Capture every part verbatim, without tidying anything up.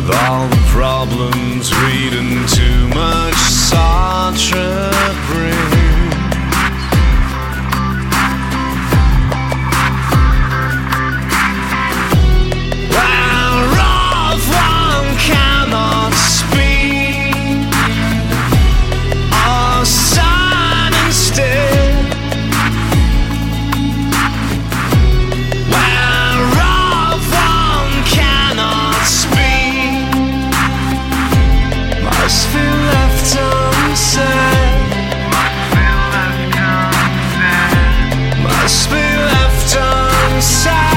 with all the problems reading too much Sartre brings. Whereof one cannot speak or sign instead. Whereof one cannot speak must be left unsaid. Must be left unsaid.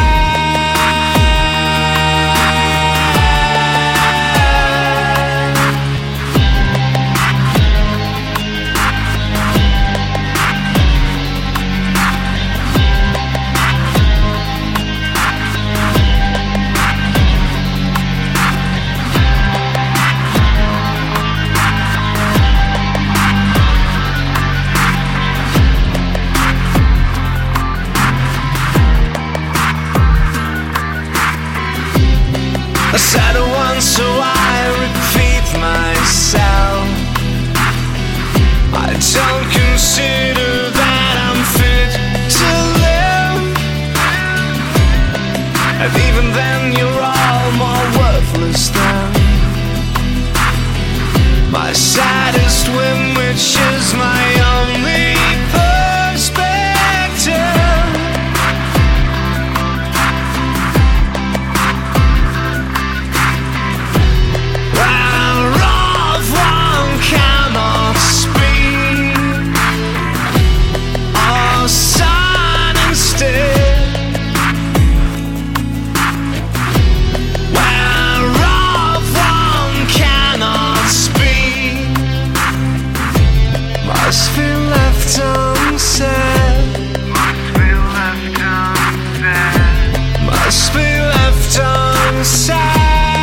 I said it once, so I repeat myself. I don't consider that I'm fit to live, and even then you're all more worthless than my saddest whim, which is my only perspective. Must be left unsaid. Must be left unsaid.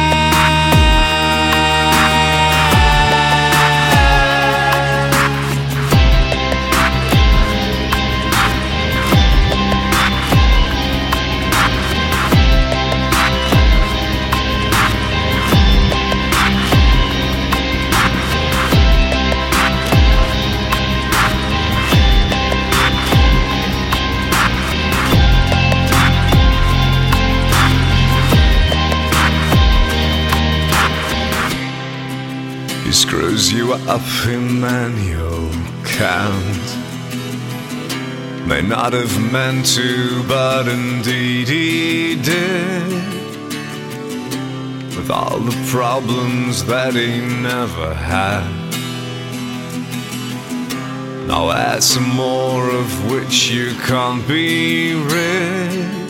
He screws you up, Immanuel Kant. May not have meant to, but indeed he did. With all the problems that he never had. Now add some more of which you can't be rid.